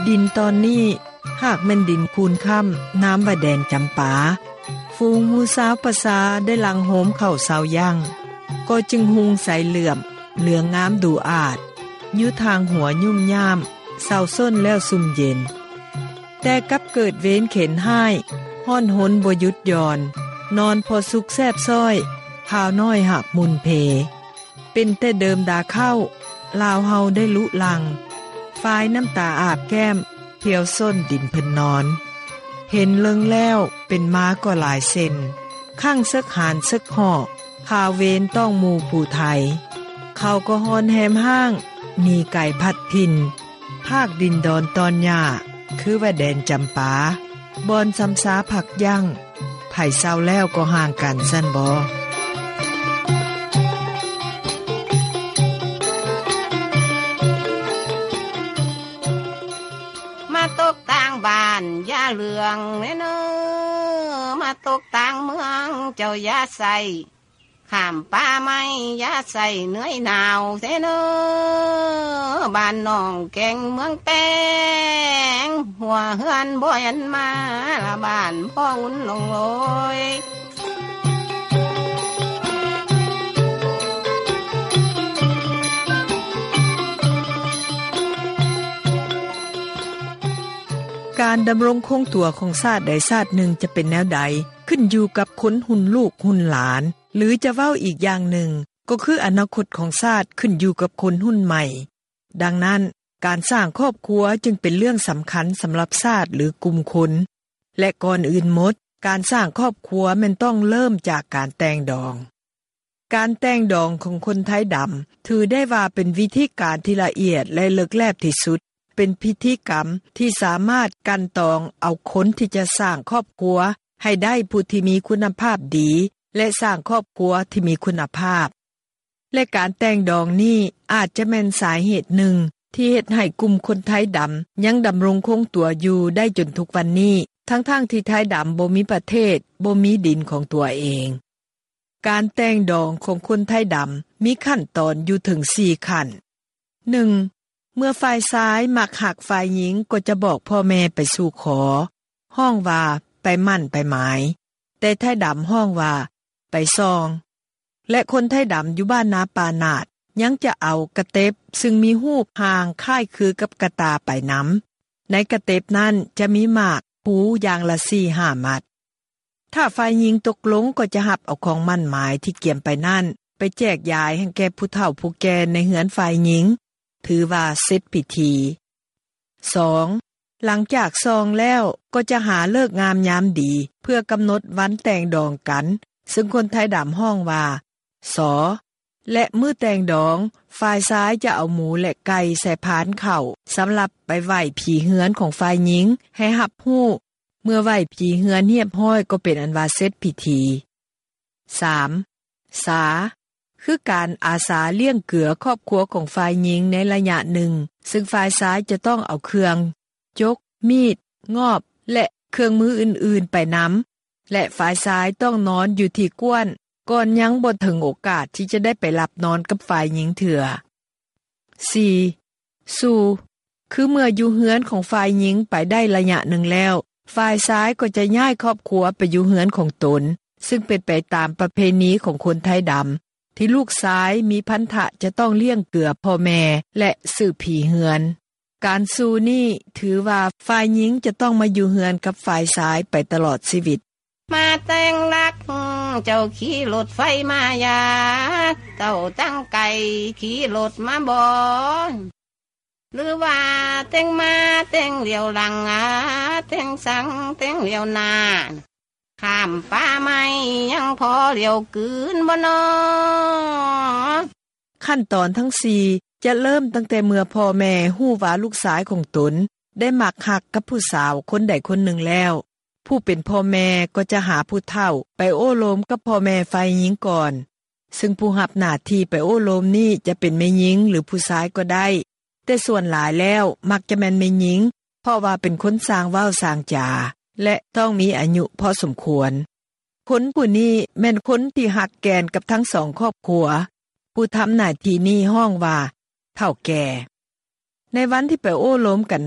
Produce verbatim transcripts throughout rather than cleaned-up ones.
ดินตอนนี้หากแม่นดินคูนค่ำน้ำว่าแดนจำปาฟูงหมูสาวประสาได้ลังโหมเข้าเสาย่างก็จึงหุงใสเหลื่อมเหลืองงามดูอาจยุทางหัวยุ่มย่ามเศร้าส้นแล้วซุ่มเย็นแต่กับเกิดเว้นเข็นให้ห้อนหนบ่หยุดย่อนนอนพอสุกแซบซ้อยพาวน้อยหักมุนเพเป็นแต่เดิมดาเข้าลาวเฮาได้ลุลังฝ่ายน้ำตาอาบแก้มเพียวส้นดินเพิ่นนอนเห็นเลิงแล้วเป็นม้าก็หลายเส้นข้างซึกหานซึกห่อพาเวนต้องหมู่ผู้ไทยเขาก็ฮอนแหมห้างมีไก่พัดพินภาคดินดอนตอนหญ้าคือว่าแดนจำปาบอนซ้ำซาผักยั่งไผ่เศร้าแล้วก็ห่างกันสั้นบอมาตกต่างบ้านอย่าเลืองแน่เนอมาตกต่างเมืองเจ้าอย่าใส่ข้ามป่าไม้อย่าใส่เหนื่อยหนาวเสนอบ้านน้องแก่งเมืองแป้งหัวเฮือนบ่ยันมาละบ้านพ่ออุ่นลงโอยการดำรงคงตัวของชาติใดชาติหนึ่งจะเป็นแนวใดขึ้นอยู่กับคนหุ่นลูกหุ่นหลานหรือจะเว้าอีกอย่างหนึ่งก็คืออนาคตของชาติขึ้นอยู่กับคนหุ่นใหม่ดังนั้นการสร้างครอบครัวจึงเป็นเรื่องสำคัญสำหรับชาติหรือกลุ่มคนและก่อนอื่นหมดการสร้างครอบครัวมันต้องเริ่มจากการแต่งดองการแต่งดองของคนไทยดำถือได้ว่าเป็นวิธีการที่ละเอียดและลึกแลบที่สุดเป็นพิธีกรรมที่สามารถกันตองเอาคนที่จะสร้างครอบครัวให้ได้ผู้ที่มีคุณภาพดีและสร้างครอบครัวที่มีคุณภาพและการแต่งดองนี้อาจจะเป็นสาเหตุหนึ่งที่เฮ็ดให้กลุ่มคนไทยดำยังดำรงคงตัวอยู่ได้จนทุกวันนี้ทั้งๆ ท, ที่ไทยดำบ่มีประเทศบ่มีดินของตัวเองการแต่งดองของคนไทยดำมีขั้นตอนอยู่ถึงสี่ขั้น หนึ่งเมื่อฝ่ายซ้ายมักหักฝ่ายหญิงก็จะบอกพ่อแม่ไปสู่ขอห้องว่าไปมั่นไปหมายแต่ไทยดำห้องว่าไปซองและคนไทยดำอยู่บ้านนาปานาดยังจะเอากระเต็บซึ่งมีหูปหางคล้ายคือกับกระตาไปน้ำในกระเต็บนั้นจะมีหมากหูอย่างละสี่ห้ามัดถ้าฝ่ายหญิงตกลงก็จะหับเอาของมั่นหมายที่เกี่ยมไปนั่นไปแจกยายให้แก่ผู้เฒ่าผู้แก่ในเหือนฝ่ายหญิงถือว่าเสร็จพิธี สอง หลังจากซองแล้วก็จะหาเลิกงามยามดีเพื่อกำหนดวันแต่งดองกันซึ่งคนไทยดำห้องว่าสอและมื้อแต่งดองฝ่ายซ้ายจะเอาหมูและไก่ใส่พานเข้าสำหรับไปไหว้ผีเฮือนของฝ่ายหญิงให้รับรู้เมื่อไหว้ผีเฮือนเรียบร้อยก็เป็นอันว่าเสร็จพิธี สาม สาคือการอาสาเลี้ยงเกือครอบครัวของฝ่ายหญิงในระยะหนึ่งซึ่งฝ่ายซ้ายจะต้องเอาเครื่องจกมีดงอบและเครื่องมืออื่นๆไปนำและฝ่ายซ้ายต้องนอนอยู่ที่ก้วนก่อนยังบ่ถึงโอกาสที่จะได้ไปหลับนอนกับฝ่ายหญิงเถื่อ สี่ สู่คือเมื่ออยู่เฮือนของฝ่ายหญิงไปได้ระยะหนึ่งแล้วฝ่ายซ้ายก็จะย้ายครอบครัวไปอยู่เฮือนของตนซึ่งเป็นไปตามประเพณีของคนไทยดำที่ลูกซ้ายมีพันธะจะต้องเลี้ยงเกือพ่อแม่และสืบผีเฮือนการสู่นี่ถือว่าฝ่ายหญิงจะต้องมาอยู่เฮือนกับฝ่ายซ้ายไปตลอดชีวิตมาแต่งรักเจ้าขี่รถไฟมายาเจ้าตั้งไก่ขี่รถมาบ่หรือว่าแต่งมาแต่งเหลียวหลังอาแต่งสังแต่งเหลียวหน้าข้ามป่าไม้ยังพอเหลียวกืนบ่นอขั้นตอนทั้งสี่จะเริ่มตั้งแต่เมื่อพ่อแม่ฮู้ว่าลูกสาวของตนได้มักหักกับผู้สาวคนใดคนหนึ่งแล้วผู้เป็นพ่อแม่ก็จะหาผู้เฒ่าไปโอ้โลมกับพ่อแม่ฝ่ายหญิงก่อนซึ่งผู้รับหน้าที่ไปโอ้โลมนี่จะเป็นแม่หญิงหรือผู้ชายก็ได้แต่ส่วนหลายแล้วมักจะแม่นแม่หญิงเพราะว่าเป็นคนสร้างเว้าสร้างจาและต้องมีอายุพอสมควรคนผู้นี้แม่นคนที่หักแกนกับทั้งสองครอบครัวผู้ทำหน้าที่นี้ห้องว่าเฒ่าแก่ในวันที่ไปโอ้โลมกันนั้น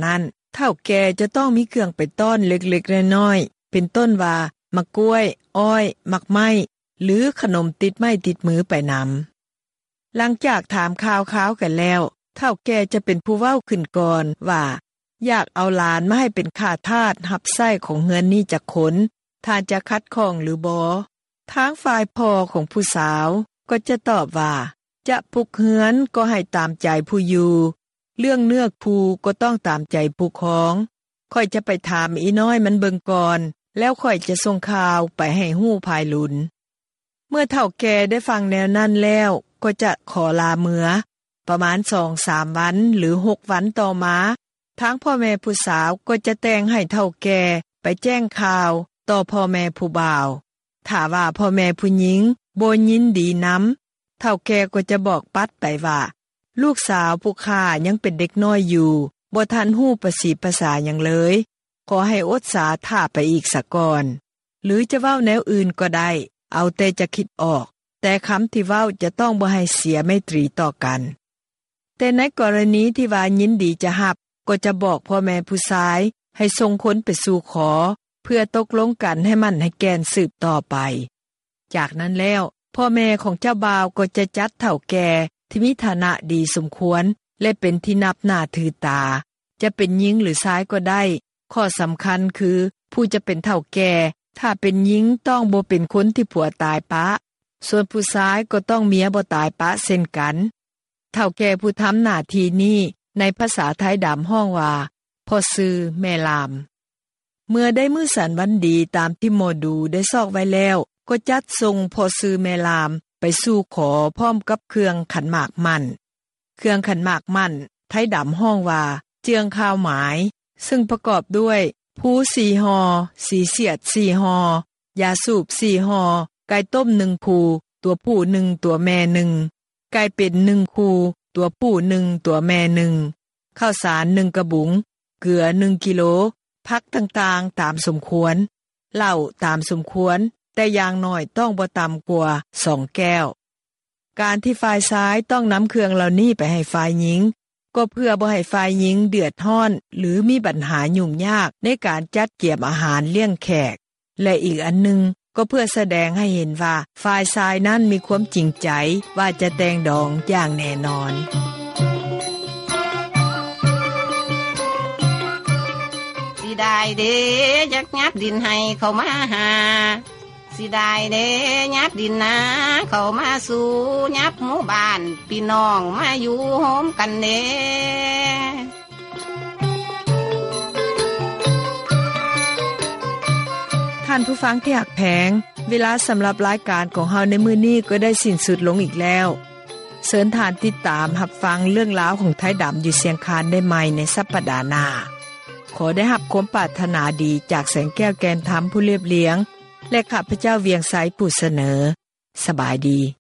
เฒ่าแก่จะต้องมีเครื่องไปต้อนเล็กๆน้อยๆเป็นต้นว่ามะกล้วยอ้อยมักไม้หรือขนมติดไม้ติดมือไปนำหลังจากถามข่าวๆกันแล้วเฒ่าแก่จะเป็นผู้เว้าขึ้นก่อนว่าอยากเอาหลานมาให้เป็นข้าทาสรับใช้ของเฮือนนี้จักคนถ้าจะคัดข้องหรือบ่ทางฝ่ายพ่อของผู้สาวก็จะตอบว่าจะปุกเฮือนก็ให้ตามใจผู้อยู่เรื่องเนือกผู้ก็ต้องตามใจผู้ของค่อยจะไปถามอีน้อยมันเบิ่งก่อนแล้วค่อยจะส่งข่าวไปให้ฮู้ภายหลุนเมื่อเฒ่าแก่ได้ฟังแนวนั้นแล้วก็จะขอลาเมือประมาณ สองถึงสาม วันหรือหกวันต่อมาทางพ่อแม่ผู้สาวก็จะแต่งให้เฒ่าแก่ไปแจ้งข่าวต่อพ่อแม่ผู้บ่าวถ้าว่าพ่อแม่ผู้หญิงบ่ยินดีนำเฒ่าแก่ก็จะบอกปัดไปว่าลูกสาวผู้ข้ายังเป็นเด็กน้อยอยู่บ่ทันฮู้ประสีภาษาหยังเลยขอให้อดสาท่าไปอีกสักก่อนหรือจะเว้าแนวอื่นก็ได้เอาแต่จะคิดออกแต่คำที่เว้าจะต้องบ่ให้เสียไมตรีต่อกันแต่ในกรณีที่ว่ายินดีจะรับก็จะบอกพ่อแม่ผู้ชายให้ส่งคนไปสู่ขอเพื่อตกลงกันให้มันให้แกนสืบต่อไปจากนั้นแล้วพ่อแม่ของเจ้าบ่าวก็จะจัดเฒ่าแก่ที่มีฐานะดีสมควรและเป็นที่นับหน้าถือตาจะเป็นหญิงหรือชายก็ได้ข้อสำคัญคือผู้จะเป็นเฒ่าแก่ถ้าเป็นหญิงต้องบ่เป็นคนที่ผัวตายปะส่วนผู้ชายก็ต้องเมียบ่ตายปะเช่นกันเฒ่าแก่ผู้ทำหน้าที่นี้ในภาษาไทยดำห้องว่าพ่อซื้อแม่ลามเมื่อได้มื้อสันวันดีตามที่หมอดูได้ซอกไว้แล้วก็จัดส่งพ่อซื้อแม่ลามไปสู่ขอพร้อมกับเครื่องขันหมากมั่นเครื่องขันหมากมั่นไทยดำห้องว่าเจืองข้าวหมายซึ่งประกอบด้วยผู้สี่หอสีเสียดสี่หอยาสูบสี่หอไก่ต้มหนึ่งคู่ตัวผู้หนึ่งตัวแม่หนึ่งไก่เป็ดหนึ่งคู่ตัวผู้หนึ่งตัวแม่หนึ่งข้าวสารหนึ่งกระบุงเกลือหนึ่งกิโลผักต่างๆตามสมควรเหล้าตามสมควรแต่อย่างน้อยต้องบ่ต่ำกว่าสองแก้วการที่ฝ่ายซ้ายต้องนำเครื่องเหล่านี้ไปให้ฝ่ายหญิงก็เพื่อบ่ให้ฝ่ายหญิงเดือดร้อนหรือมีปัญหายุ่งยากในการจัดเก็บอาหารเลี้ยงแขกและอีกอันนึงก็เพื่อแสดงให้เห็นว่าฝ่ายซ้ายนั้นมีความจริงใจว่าจะแต่งดองอย่างแน่นอนสิได้เด้ยักยับดินให้เข้ามาหาสิได้เด้ยับดินนาเข้ามาสู่ยับหมู่บ้านพี่น้องมาอยู่โฮมกันเด้ท่านผู้ฟังที่หักแพงเวลาสำหรับรายการของเฮาในมื้อนี้ก็ได้สิ้นสุดลงอีกแล้วเชิญท่านติดตามรับฟังเรื่องราวของไทยดำอยู่เสียงคานได้ใหม่ในสัปดาห์หน้าขอได้รับความปรารถนาดีจากแสงแก้วแกนธรรมผู้เรียบเลี้ยงและข้าพเจ้าเวียงไสผู้เสนอสบายดี